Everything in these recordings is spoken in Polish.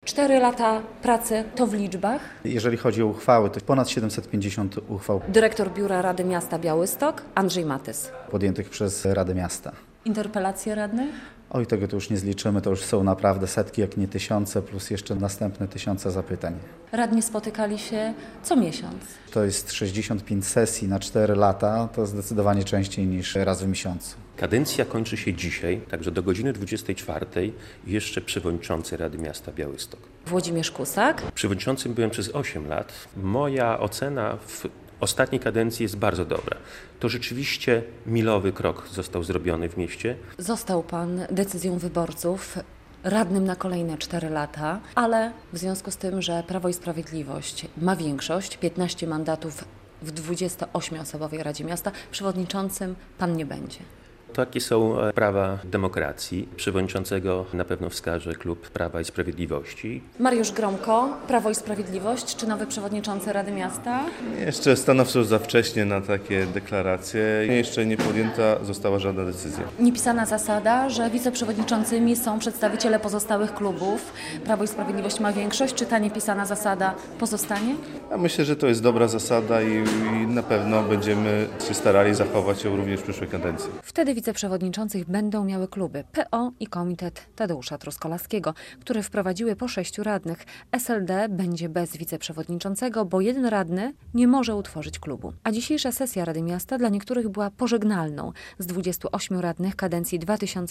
4 lata pracy to w liczbach. Jeżeli chodzi o uchwały, to ponad 750 uchwał Dyrektor Biura Rady Miasta Białystok Andrzej Matys. podjętych przez Radę Miasta. Interpelacje radnych? Oj, tego to już nie zliczymy, to już są naprawdę setki, jak nie tysiące, plus jeszcze następne tysiące zapytań. Radni spotykali się co miesiąc. To jest 65 sesji na 4 lata, to zdecydowanie częściej niż raz w miesiącu. Kadencja kończy się dzisiaj, także do godziny 24 jeszcze przewodniczący Rady Miasta Białystok. Włodzimierz Kusak. Przewodniczącym byłem przez 8 lat. Moja ocena w ostatniej kadencji jest bardzo dobra. To rzeczywiście milowy krok został zrobiony w mieście. Został pan decyzją wyborców radnym na kolejne 4 lata, ale w związku z tym, że Prawo i Sprawiedliwość ma większość, 15 mandatów w 28-osobowej Radzie Miasta, przewodniczącym pan nie będzie. Takie są prawa demokracji. Przewodniczącego na pewno wskaże klub Prawa i Sprawiedliwości. Mariusz Gromko, Prawo i Sprawiedliwość, czy nowy przewodniczący Rady Miasta? Jeszcze stanowczo za wcześnie na takie deklaracje. Jeszcze nie podjęta została żadna decyzja. Niepisana zasada, że wiceprzewodniczącymi są przedstawiciele pozostałych klubów. Prawo i Sprawiedliwość ma większość. Czy ta niepisana zasada pozostanie? Ja myślę, że to jest dobra zasada i na pewno będziemy się starali zachować ją również w przyszłej kadencji. Wtedy wiceprzewodniczących będą miały kluby PO i Komitet Tadeusza Truskolaskiego, które wprowadziły po 6 radnych. SLD będzie bez wiceprzewodniczącego, bo jeden radny nie może utworzyć klubu. A dzisiejsza sesja Rady Miasta dla niektórych była pożegnalną. Z 28 radnych kadencji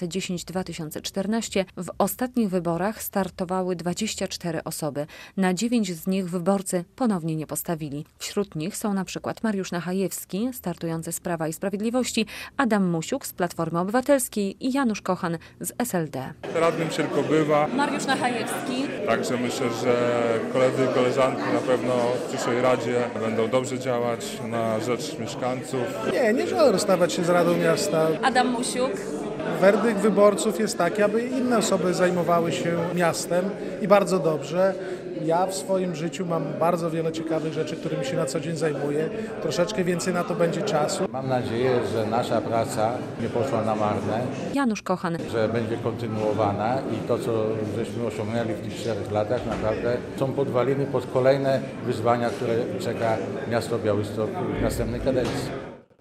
2010-2014 w ostatnich wyborach startowały 24 osoby. Na 9 z nich wyborcy ponownie nie postawili. Wśród nich są na przykład Mariusz Nachajewski, startujący z Prawa i Sprawiedliwości, Adam Musiuk z Platformy Obywatelskiej i Janusz Kochan z SLD. Radnym się tylko bywa, Mariusz Nachajewski. także myślę, że koledzy i koleżanki na pewno w przyszłej Radzie będą dobrze działać na rzecz mieszkańców. Nie żałuję rozstawać się z Radą Miasta. Adam Musiuk. Werdykt wyborców jest taki, aby inne osoby zajmowały się miastem i bardzo dobrze. Ja w swoim życiu mam bardzo wiele ciekawych rzeczy, którymi się na co dzień zajmuję. Troszeczkę więcej na to będzie czasu. Mam nadzieję, że nasza praca nie poszła na marne, Janusz Kochan. że będzie kontynuowana i to, co żeśmy osiągnęli w tych 4 latach, naprawdę są podwaliny pod kolejne wyzwania, które czeka miasto Białystok w następnej kadencji.